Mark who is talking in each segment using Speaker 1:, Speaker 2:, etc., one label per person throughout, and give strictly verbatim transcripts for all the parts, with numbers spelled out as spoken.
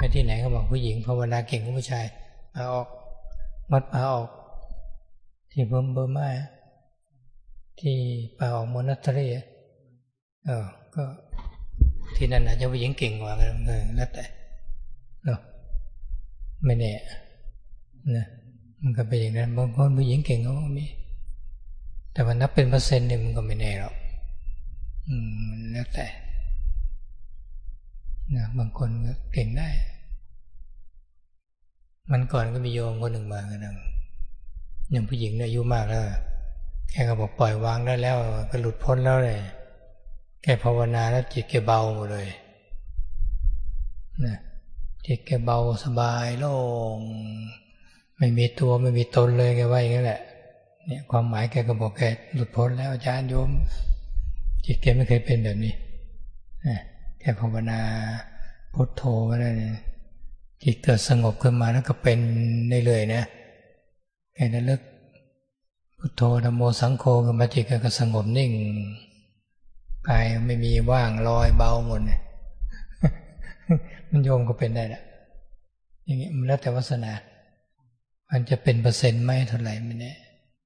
Speaker 1: ที่ไหนก็บอกผู้หญิงภาวนาเก่งกว่าผู้ชายมาออกวัดป่าออกที่เบอร์เบอร์มาที่ป่าออกมอนัตเตอรี่เออก็ที่นั่นอาจจะผู้หญิงเก่งกว่ากันเลยแล้วแต่เนาะไม่แน่นะมันก็เป็นอย่างนั้นบางคนผู้หญิงเก่งก็มีแต่ว่านับเป็นเปอร์เซ็นต์เนี่ยมันก็ไม่แน่หรอกอืมแล้วแต่นะบางคนก็เก่งได้มันก่อนก็มีโยมคนหนึ่งมากันนึงอย่างผู้หญิงอายุมากแล้วแกก็บอกปล่อยวางได้แล้วก็หลุดพ้นแล้วเลยแกภาวนาแล้วจิตแกเบาหมดเลยนะจิตแกเบาสบายโล่งไม่มีตัวไม่มีตนเลยแกว่าอย่างนั้นแหละเนี่ยความหมายแกก็บอกแกหลุดพ้นแล้วอาจารย์โยมจิตแกไม่เคยเป็นแบบนี้นะแกภาวนาพุทโธไว้แล้วเนี่ยจิตเกิดสงบขึ้นมาแล้วก็เป็นได้เลยนะแกระลึกพุทโธธัมโมสังโฆขึ้นมาจิตก็สงบนิ่งกายไม่มีว่างลอยเบาหมดเนี่ยมันโยมก็เป็นได้แหละอย่างนี้มันแล้วแต่วาสนามันจะเป็นเปอร์เซ็นต์ไหมเท่าไหร่ไม่แน่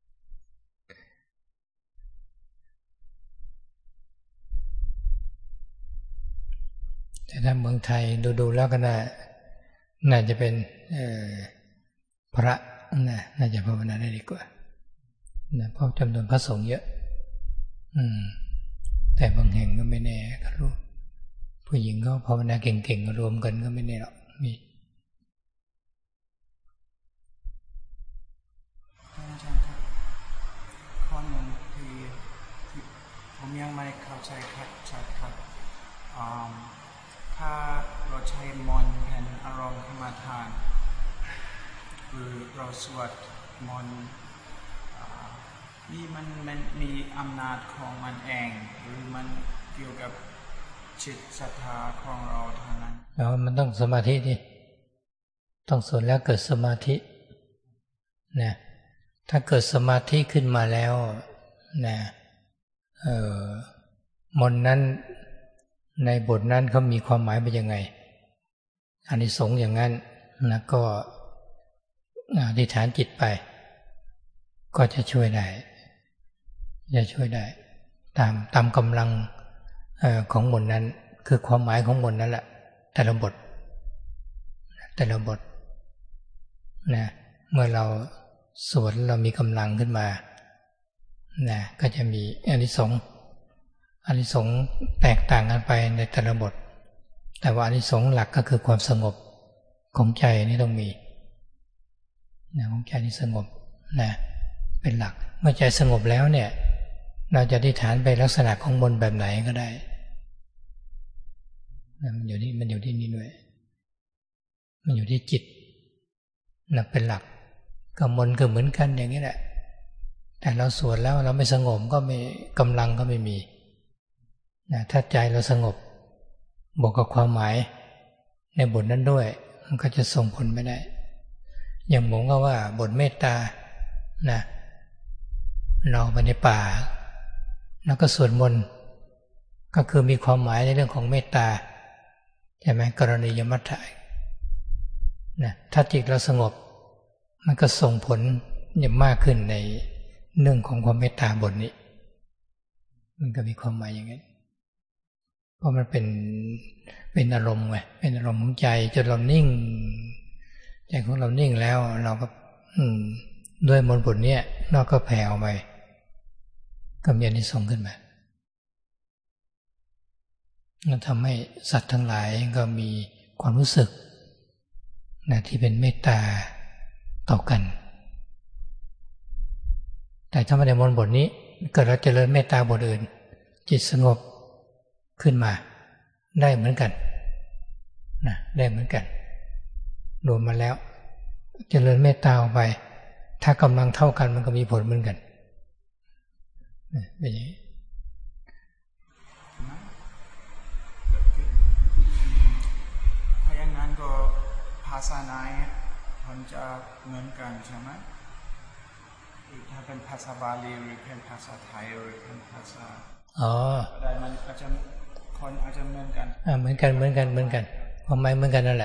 Speaker 1: แต่ถ้าเมืองไทยดูๆแล้วก็น่าน่าจะเป็นพระนะน่าจะภาวนาได้ดีกว่านะเพราะจำนวนพระสงฆ์เยอะอืมแต่บางแห่งก็ไม่แน่ก็รู้ผู้หญิงก็ภาวนาเก่งๆรวมกันก็ไม่แน่หรอกมี
Speaker 2: อาจารย์ครับข้อหนึ่งที่ผมยังไม่เข้าใจครับชัดครับถ้าเราใช้มนต์เป็นอารมณ์กรรมฐานหรือเราสวดมนต์นี่มันมันมีอำนาจของมันเองหรือมันเกี่ยวกับจิตศรัทธาของเราเท่านั้น
Speaker 1: แล้วมันต้องสมาธิดิต้องสวดแล้วเกิดสมาธินะถ้าเกิดสมาธิขึ้นมาแล้วนะเอ่อมนต์นั้นในบทนั้นเขามีความหมายเป็นยังไงอานิสงส์อย่างนั้นนะก็อธิษฐานจิตไปก็จะช่วยได้จะช่วยได้ตามตามกำลังเอ่อของมนต์นั้นคือความหมายของมนต์นั่นแหละแต่ละบทแต่ละบทนะเมื่อเราสวดเรามีกำลังขึ้นมานะก็จะมีอานิสงส์อานิสงส์แตกต่างกันไปในแต่ละบทแต่ว่าอานิสงส์หลักก็คือความสงบของใจนี่ต้องมีนะของใจนี่สงบนะเป็นหลักเมื่อใจสงบแล้วเนี่ยเราจะอธิษฐานไปลักษณะของมนต์แบบไหนก็ได้นะมันอยู่ที่มันอยู่ที่นี่ด้วยมันอยู่ที่จิตนะเป็นหลักกับมนต์ก็เหมือนกันอย่างนี้แหละแต่เราสวดแล้วเราไม่สงบก็ไม่กำลังก็ไม่มีนะถ้าใจเราสงบบวกกับความหมายในบทนั้นด้วยมันก็จะส่งผลไม่ได้อย่างผมก็ว่าบทเมตตานะเราไปในป่าแล้วก็สวดมนต์ก็คือมีความหมายในเรื่องของเมตตาใช่ไหมกรณียมัตถะนะถ้าจิตเราสงบมันก็ส่งผลอย่างมากขึ้นในเรื่องของความเมตตาบทนี้มันก็มีความหมายอย่างนั้นเพราะมันเป็นเป็นอารมณ์ไงเป็นอารมณ์ของใจจนเรานิ่งใจของเรานิ่งแล้วเราก็ด้วยมนต์บทนี้เราก็แผ่ออกไปก็มีอานิสงส์ขึ้นมาแล้วทำให้สัตว์ทั้งหลายก็มีความรู้สึกนะที่เป็นเมตตาต่อกันแต่ถ้าไม่ได้มนต์บทนี้เกิดเราเจริญเมตตาบทอื่นจิตสงบขึ้นมาได้เหมือนกันนะได้เหมือนกันรวมมาแล้วเจริญเมตตาออกไปถ้ากำลังเท่ากันมันก็มีผลเหมือนกันเป็นอย่างนี้
Speaker 2: ถ้าอย่างนั้นก็ภาษาไหนมันจะเหมือนกันใช่ไหมถ้าเป็นภาษาบาลีหรือเป็นภาษาไทยหรือเป็นภาษา
Speaker 1: อ๋อ
Speaker 2: ได้มันอาจจะคนอาจจะเหมือนกัน
Speaker 1: อ่าเหมือนกันเหมือนกันเหมือนกันความหมายเหมือนกันนั่นแหละ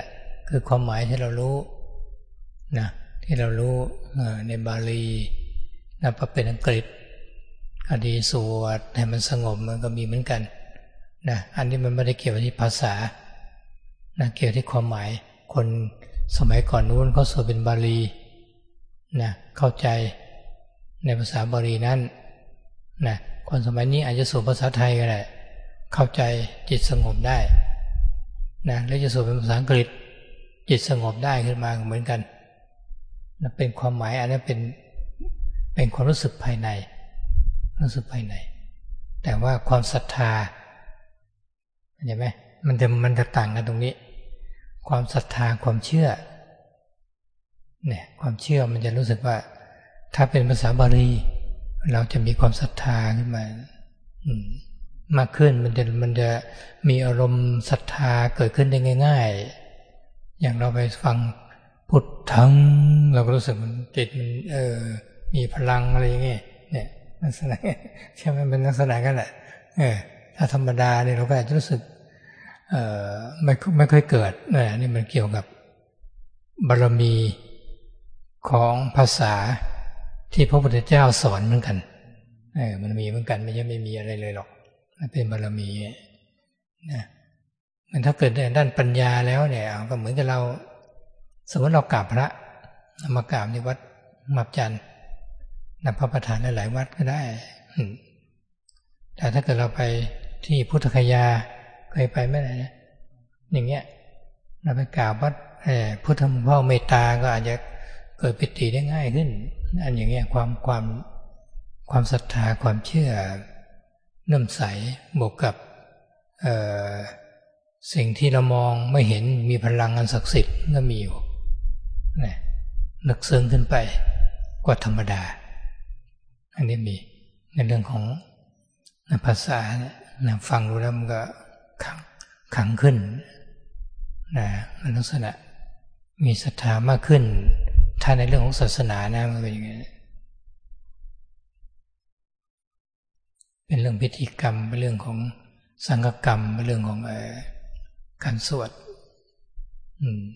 Speaker 1: คือความหมายที่เรารู้นะที่เรารู้ในบาลีนะพอเป็นอังกฤษคดีสวดให้มันสงบมันก็มีเหมือนกันนะอันนี้มันไม่ได้เกี่ยวกับที่ภาษานะเกี่ยวที่ความหมายคนสมัยก่อนนู้นเขาสวดเป็นบาลีนะเข้าใจในภาษาบาลีนั้นนะคนสมัยนี้อาจจะสวดภาษาไทยก็ได้เข้าใจจิตสงบได้นะแล้วจะสวดเป็นภาษาอังกฤษจิตสงบได้ขึ้นมาเหมือนกันนะเป็นความหมายอันนั้นเป็นเป็นความรู้สึกภายในรู้สึกภายในแต่ว่าความศรัทธาเข้าใจไหมมันจะมันจะต่างกันตรงนี้ความศรัทธาความเชื่อเนี่ยความเชื่อมันจะรู้สึกว่าถ้าเป็นภาษาบาลีเราจะมีความศรัทธาขึ้นมามากขึ้นมันจะมันจะมีอารมณ์ศรัทธาเกิดขึ้นได้ง่ายๆอย่างเราไปฟังพุทธังเราก็รู้สึกมันจิตมันเออมีพลังอะไรอย่างเงี้ยเนี่ยลักษณะใช่ไหมเป็นลักษณะกันแหละเออถ้าธรรมดาเนี่ยเราก็อาจจะรู้สึกเอ่อไม่ไม่ค่อยเกิดเนี่ยนี่มันเกี่ยวกับบารมีของภาษาที่พระพุทธเจ้าสอนเหมือนกันเออมันมีเหมือนกันไม่ใช่ไม่มีอะไรเลยหรอกมันเป็นบารมีนะมันถ้าเกิดในด้านปัญญาแล้วเนี่ยก็เหมือนกับเราสมมติเรากราบพระมากราบในวัดมับจันทร์นำพระประธานหลายๆวัดก็ได้แต่ถ้าเกิดเราไปที่พุทธคยาเคยไปไหมนะอย่างเงี้ยเราไปกราบวัดพุทธพ่อเมตตาก็อาจจะเกิดปิติได้ง่ายขึ้นอันอย่างเงี้ยความความความศรัทธาความเชื่อเริ่มใสบวกกับสิ่งที่เรามองไม่เห็นมีพลังอันศักดิ์สิทธิ์ก็มีอยู่นะลึกซึ้งขึ้นไปกว่าธรรมดาอันนี้มีในเรื่องของภาษานะฟังดูแล้วมันก็ขังขังขึ้นนะลักษณะมีศรัทธามากขึ้นถ้าในเรื่องของศาสนานะมันเป็นอย่างนี้เป็นเรื่องพิธีกรรมเป็นเรื่องของสังฆกรรมเป็นเรื่องของเอ่อการสวดอืม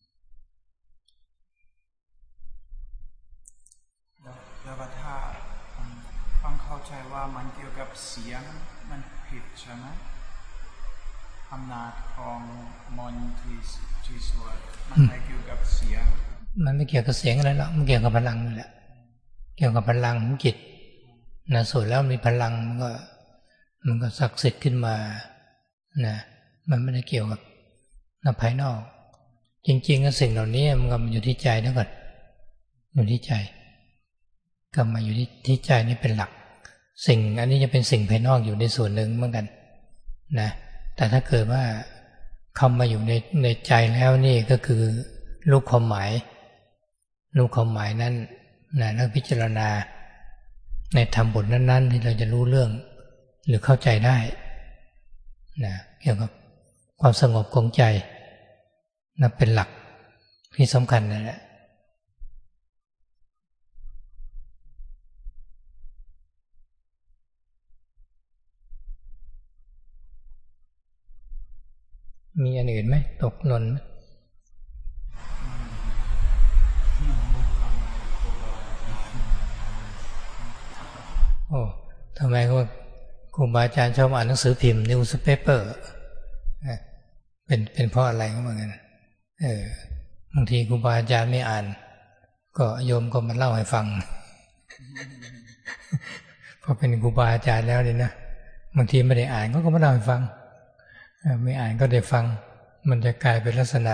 Speaker 2: แล้วก็ถ้าฟังเข้าใจว่ามันเกี่ยวกับเสียงมันผิดใช่ไหมอำนาจของมนต์ที่ที่สวดมันไม่เกี่ยวกับเสียง
Speaker 1: มันไม่เกี่ยวกับเสียงอะไรหรอกมันเกี่ยวกับพลังนี่แหละเกี่ยวกับพลังของจิตนะสวดแล้วมีพลังมันก็มันก็ศักดิ์สิทธิ์ขึ้นมานะมันไม่ได้เกี่ยวกับภายนอกจริงๆก็สิ่งเหล่านี้มันก็อยู่ที่ใจนั่นก่อนอยู่ที่ใจก็มาอยู่ที่ที่ใจนี่เป็นหลักสิ่งอันนี้จะเป็นสิ่งภายนอกอยู่ในส่วนหนึ่งเหมือนกันนะแต่ถ้าเกิดว่าเข้ามาอยู่ในในใจแล้วนี่ก็คือรู้ความหมายรู้ความหมายนั้นนะแล้วพิจารณาในธรรมบทนั้นๆที่เราจะรู้เรื่องหรือเข้าใจได้นะเกี่ยวกับความสงบของใจนะเป็นหลักที่สำคัญนะฮะมีอันอื่นไหมตกหล่นไหมโอ้ทำไมก็ครูบาอาจารย์ชอบอ่านหนังสือพิมพ์ newspaper เป็นเป็นเพราะอะไรก็เหมือนกันเออบางทีครูบาอาจารย์ไม่อ่านก็โยมก็มาเล่าให้ฟังพอเป็นครูบาอาจารย์แล้วเนี่ยนะบางทีไม่ได้อ่านก็ก็มาเล่าให้ฟังไม่อ่านก็ได้ฟังมันจะกลายเป็นลักษณะ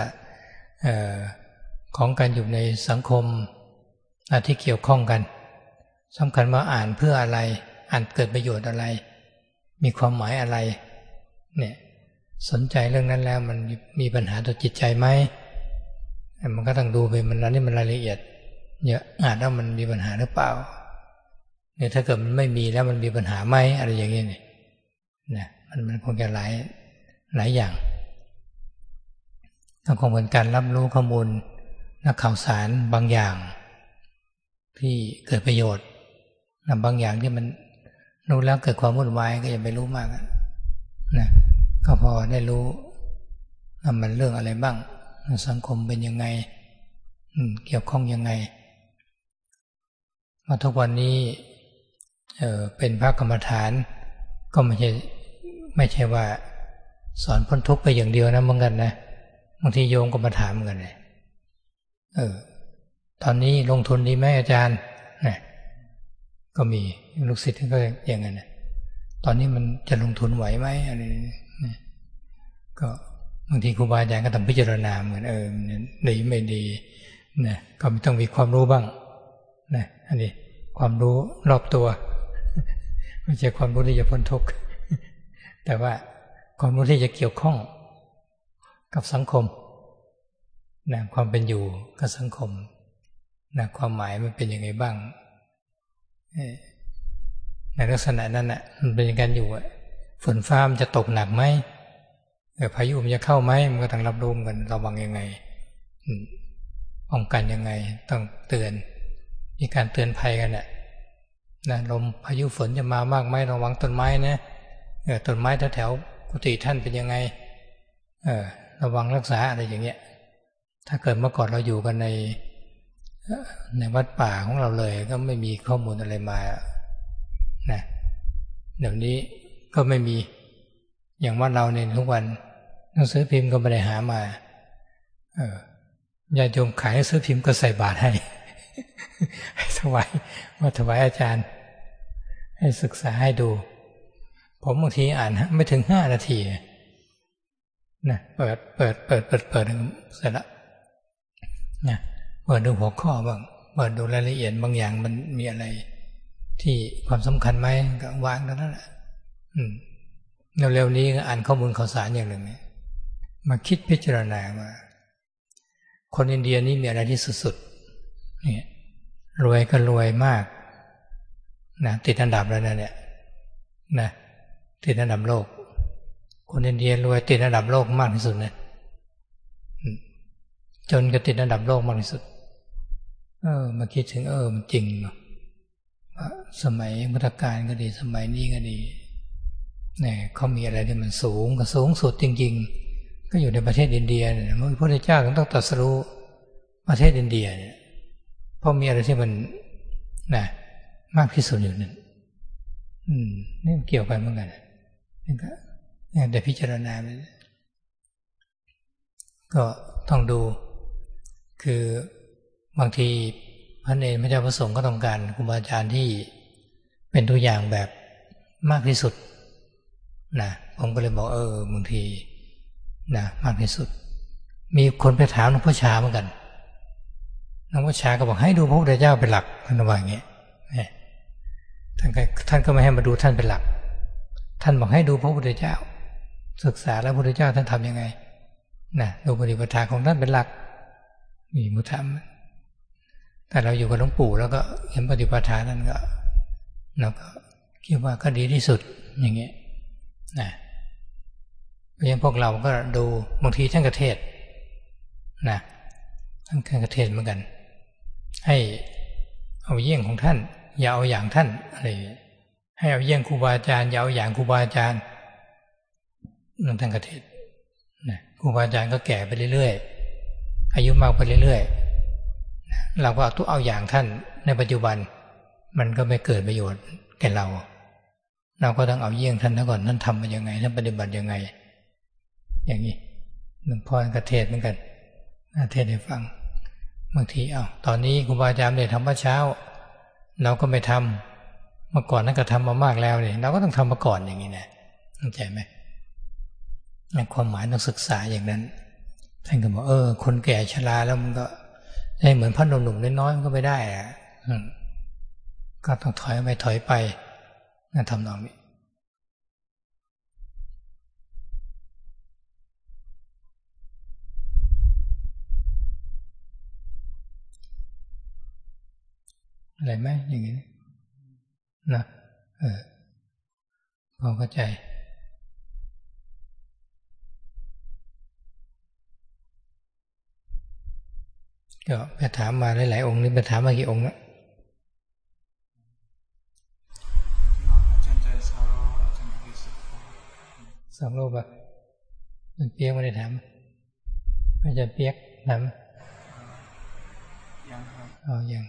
Speaker 1: ของการอยู่ในสังคมที่เกี่ยวข้องกันสำคัญว่าอ่านเพื่ออะไรอ่านเกิดประโยชน์อะไรมีความหมายอะไรเนี่ยสนใจเรื่องนั้นแล้วมันมีปัญหาต่อจิตใจไหมมันก็ต้องดูไปมันนั้นนี่มันรายละเอียดเยอะอ่านแล้วมันมีปัญหาหรือเปล่าเนี่ยถ้าเกิดมันไม่มีแล้วมันมีปัญหาไหมอะไรอย่างเงี้ยเนี่ยนะมันมันคงจะหลายหลายอย่างต้องคงเป็นการรับรู้ข้อมูลและข่าวสารบางอย่างที่เกิดประโยชน์และบางอย่างที่มันรู้แล้วเกิดความวุ่นวายก็อย่าไปรู้มากนะก็พอได้รู้ว่ามันเรื่องอะไรบ้างสังคมเป็นยังไงเกี่ยวข้องยังไงมาทุกวันนี้เอ่อเป็นพระกรรมฐานก็ไม่ใช่ไม่ใช่ว่าสอนพ้นทุกข์ไปอย่างเดียวนะเหมือนกันนะบางทีโยมก็มาถามเหมือนกันเลยเออตอนนี้ลงทุนดีไหมอาจารย์นะก็มีลูกศิษย์ก็อย่างนั้นนะตอนนี้มันจะลงทุนไหวไหมอะไรนะก็บางทีครูบาอาจารย์ก็ต้องพิจารณาเหมือนเออดีไม่ดีนะก็ต้องมีความรู้บ้างนะอันนี้ความรู้รอบตัวไม่ใช่ความรู้ที่จะพ้นทุกข์แต่ว่าความรู้ที่จะเกี่ยวข้องกับสังคมนะความเป็นอยู่กับสังคมนะความหมายมันเป็นยังไงบ้างในลักษณะนั้นน่ะมันเป็นการอยู่ฝนฟ้ามันจะตกหนักไหมพายุมันจะเข้าไหมมันก็ต้องรับรู้กันระวังยังไงป้องกันยังไงต้องเตือนมีการเตือนภัยกันน่ะนะลมพายุฝนจะมามากไหมระวังต้นไม้นะเออต้นไม้แถวๆกุฏิท่านเป็นยังไงเออระวังรักษาอะไรอย่างเงี้ยถ้าเกิดเมื่อก่อนเราอยู่กันในในวัดป่าของเราเลยก็ไม่มีข้อมูลอะไรมานะเดี๋ยวนี้ก็ไม่มีอย่างว่าเราในทุกวันหนังสือพิมพ์ก็ไม่ได้หามาเออญาติโยมขายหนังสือพิมพ์ก็ใส่บาตรให้ถวายมาถวายอาจารย์ให้ศึกษาให้ดูผมบางทีอ่านไม่ถึงห้านาทีนะเปิดเปิดเปิดเปิดเปิดเสร็จแล้วนะเปิดดูหัวข้อบ้างเปิดดูรายละเอียดบางอย่างมันมีอะไรที่ความสำคัญไหมก็วางแล้วนั่นแหละเร็วๆนี้ก็อ่านข้อมูลข่าวสารอย่างหนึ่งมาคิดพิจารณาว่าคนอินเดียนี่มีอะไรที่สุดๆนี่รวยก็รวยมากนะติดอันดับแล้วนะเนี่ยนะติดอันดับโลกคนอินเดียรวยติดอันดับโลกมากที่สุดนะจนก็ติดอันดับโลกมากที่สุดเออมาคิดถึงเออมันจริงเนาะสมัยพุทธกาลก็ดีสมัยนี้ก็ดีเนี่ยเขามีอะไรที่มันสูงก็สูงสุดจริงๆก็อยู่ในประเทศอินเดียเนี่ยพระพุทธเจ้าต้องตรัสรู้ประเทศอินเดียเนี่ยเพราะมีอะไรที่มันนะมากที่สุดอยู่นั่นอืมนี่เกี่ยวกันเหมือนกันนี่ก็แต่พิจารณาไปก็ต้องดูคือบางทีพระเนรพระเจ้าพระสงฆ์ก็ต้องการครูบาอาจารย์ที่เป็นตัวอย่างแบบมากที่สุดนะผมก็เลยบอกเออบางทีนะมากที่สุดมีคนไปถามหลวงพ่อชาเหมือนกันหลวงพ่อชาก็บอกให้ดูพระพุทธเจ้าเป็นหลักท่านว่าอย่างนี้ท่านก็ท่านก็ไม่ให้มาดูท่านเป็นหลักท่านบอกให้ดูพระพุทธเจ้าศึกษาแล้วพระพุทธเจ้าท่านทำยังไงนะดูปฏิปทาของท่านเป็นหลักมีมุธรรมแต่เราอยู่กับหลวงปู่แล้วก็เห็นปฏิปทานั้นก็เราก็คิดว่าก็ดีที่สุดอย่างเงี้ยนะเพราะฉะนั้นพวกเราก็ดูบางทีท่านกระเทศนะท่านกระเทศเหมือนกันให้เอาเยี่ยงของท่านอย่าเอาอย่างท่านอะไรให้เอาเยี่ยงครูบาอาจารย์อย่าเอาอย่างครูบาอาจารย์นั่นท่านกระเทศนะครูบาอาจารย์ก็แก่ไปเรื่อยๆอายุมากไปเรื่อยๆเราก็เอาทุกเอาอย่างท่านในปัจจุบันมันก็ไม่เกิดประโยชน์แก่เราเราก็ต้องเอาเยี่ยงท่านซะก่อนท่านทำมายังไงท่านปฏิบัติยังไงอย่างนี้หลวงพ่อกระเทศเหมือนกันเทศให้ฟังบางทีเอาตอนนี้ครูบาอาจารย์ได้ทำเมื่อเช้าเราก็ไม่ทำเมื่อก่อนนั้นก็ทำมามากแล้วเนี่ยเราก็ต้องทำมาก่อนอย่างนี้นะเข้าใจไหมความหมายต้องศึกษาอย่างนั้นท่านก็บอกเออคนแก่ชราแล้วมันก็ให้เหมือนพระหนุ่มๆน้อยๆมันก็ไม่ได้อะก็ต้องถอยไปถอยไปนั่นทำนองนี้อะไรไหมอย่างนี้นะเออพอเข้าใจก็ไปถามมาหลายๆองค์นี่ไปถามมากี่องค์แล้วสองรูปอะมันเปียกไม่ได้ถามไปอาจารย์เปียกทำ
Speaker 2: ยังครับ
Speaker 1: อ๋อยัง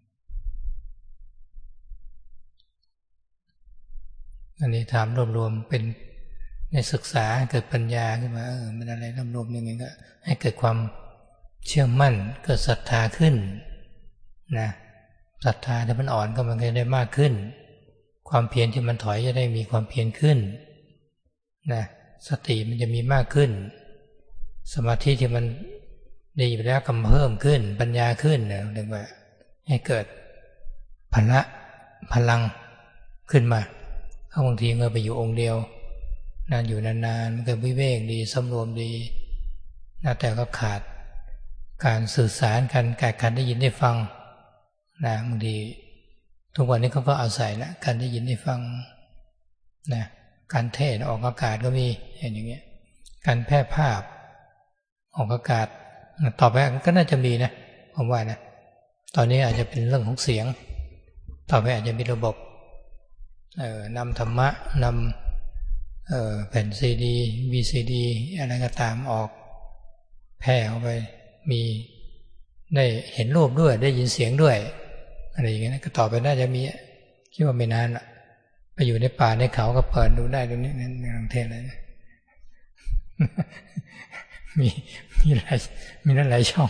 Speaker 1: อันนี้ถามรวมๆเป็นในศึกษาเกิดปัญญาขึ้นมาเออมันอะไรรวมๆอย่างนี้ก็ให้เกิดความเชื่อมั่นเกิดศรัทธาขึ้นนะศรัทธาถ้ามันอ่อนก็มันก็ได้มากขึ้นความเพียรที่มันถอยจะได้มีความเพียรขึ้นนะสติมันจะมีมากขึ้นสมาธิที่มันดีไปแล้วก็เพิ่มขึ้นปัญญาขึ้นนะเรียกว่าให้เกิดพละพลังขึ้นมาถ้าบางทีเราไปอยู่องค์เดียวนานอยู่นานๆมันก็วิเวกดีสำรวมดีนะแต่ก็ขาดการสื่อสารกันการการได้ยินได้ฟังนะบางทีทุกวันนี้เขาก็อาศัยนะการได้ยินได้ฟังนะการเทศออกอากาศก็มีอย่างเงี้ยการแพร่ภาพออกอากาศต่อไปก็น่าจะมีนะผมว่านะตอนนี้อาจจะเป็นเรื่องของเสียงต่อไปอาจจะมีระบบเอ่อนำธรรมะนำเอ่อแผ่นซีดีวีซีดีอะไรก็ตามออกแพร่ออกไปมีได้เห็นรูปด้วยได้ยินเสียงด้วยอะไรอย่างเงี้ยก็ต่อไปน่าจะมีคิดว่าไม่นานละไปอยู่ในป่าในเขาก็เปิดดูได้ตรงนี้ในกรุงเทพเลยนะมีมีหลายมีหลายช่อง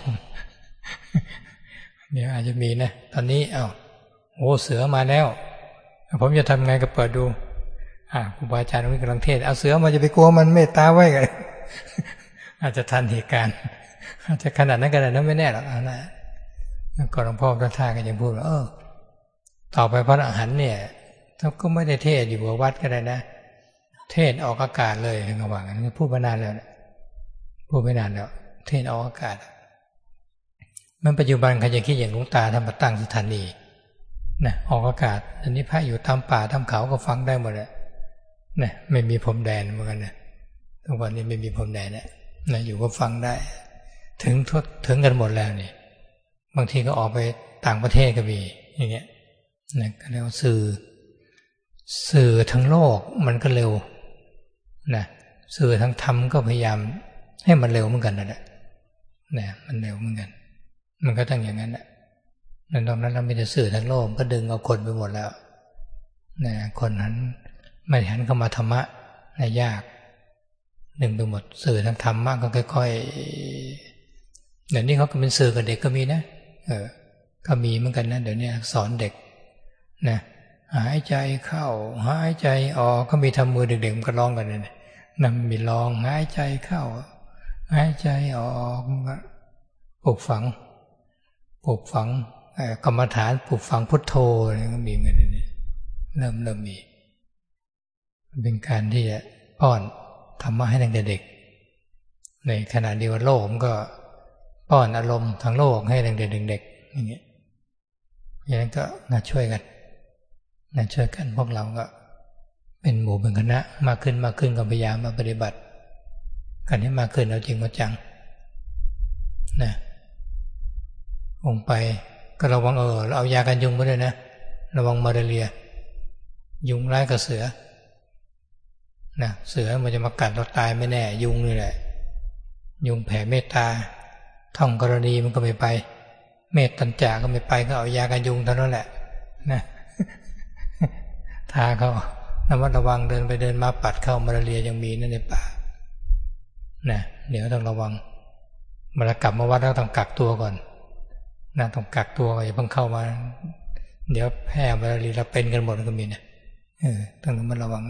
Speaker 1: เดี๋ยวอาจจะมีนะตอนนี้เอ้าโอ้เสือมาแล้วผมจะทำไงก็เปิดดูอ่าครูบาอาจารย์ตรงนี้กำลังเทศเอาเสือมาจะไปกลัวมันเมตตาไว้กันอาจจะทันเหตุการณ์อาจจะขนาดนั้นขนาดนั้นไม่แน่หรอกนะก่อนหลวงพ่อพระท่าก็ยังพูดว่าเออต่อไปพระอรหันต์เนี่ยเขาก็ไม่ได้เทศอยู่บนวัดก็ได้นะเทศออกอากาศเลยทั้งระหว่างนั้นพูดมานานแล้วพูดไม่นานแล้วเทศออกอากาศมันปัจจุบันใครจะคิดอย่างหลวงตาทำมาตั้งสถานีนะออกอากาศอันนี้พระอยู่ตามป่าตามเขาก็ฟังได้หมดเลยนะไม่มีพรมแดนเหมือนกันนะทุกวันนี้ไม่มีพรมแดนนะนะอยู่ก็ฟังได้ถึงถึงกันหมดแล้วนี่บางทีก็ออกไปต่างประเทศก็มีอย่างเงี้ยนะก็เรียกว่าสื่อสื่อทั้งโลกมันก็เร็วนะสื่อทั้งธรรมก็พยายามให้มันเร็วเหมือนกันนั่นแหละนะมันเร็วเหมือนกันมันก็ต้องอย่างนั้นแหละในตอนนั้นเราไม่ได้สื่อทั้งโลกก็ดึงเอาคนไปหมดแล้วนะคนนั้นไม่หันเข้ามาธรรมะนะยากดึงไปหมดสื่อทั้งธรรมะก็ค่อยๆเดี๋ยวนี้เขาก็เป็นสื่อกับเด็กก็มีนะเออก็มีเหมือนกันนะเดี๋ยวนี้สอนเด็กนะหายใจเข้าหายใจออกก็มีทำมือเด็กๆมันก็ร้องกันเลยนะมีร้องหายใจเข้าหายใจออกปลูกฝังปลูกฝังกรรมฐานปลูกฝังพุทโธอะไรก็มีเหมือนกันเริ่มเริ่มมีเป็นการที่จะป้อนธรรมะให้ตั้งแต่เด็กในขณะเดียวกันโลกมันก็ป้อนอารมณ์ทางโลกให้ตั้งแต่เด็กๆอย่างเงี้ยอย่างนั้นก็มาช่วยกันนะช่วยกันพวกเราก็เป็นหมู่เป็นคณะมากขึ้นมากขึ้นก็พยายามมาปฏิบัติกันให้มากขึ้นเอาจริงเอาจังนะองไปก็ระวังเออเอายากันยุงมาด้วยนะระวังมาลาเรียยุงร้ายกับเสือนะเสือมันจะมากัดเราตายไม่แน่ยุงนี่แหละยุงแผ่เมตตาท่องกรณีมันก็ไม่ไปเมตตัญจาก็ไม่ไปก็เอายากันยุงเท่านั้นแหละนะทาเขาระมัดระวังเดินไปเดินมาปัดเข้ามาลาเรียยังมีนั่นในป่านะเดี๋ยวต้องระวังเวลากลับมาวัดแล้วต้องกักตัวก่อนนะต้องกักตัวอย่าเพิ่งเข้ามาเดี๋ยวแพร่มาลาเรียเราเป็นกันหมดก็มีนะเออต้องระมัดระวัง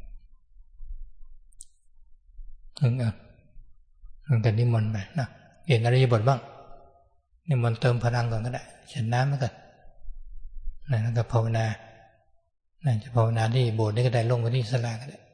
Speaker 1: เออตั้งแต่นิมนต์ไปนะเห็นอริยบทบ้างนิมนต์เติมพลังก่อนก็ได้ฉันน้ำมาก่อนนะแล้วก็ภาวนาน่าจะภาวนาที่โบสถ์นี่ก็ได้ลงไปที่ศาลาก็ได้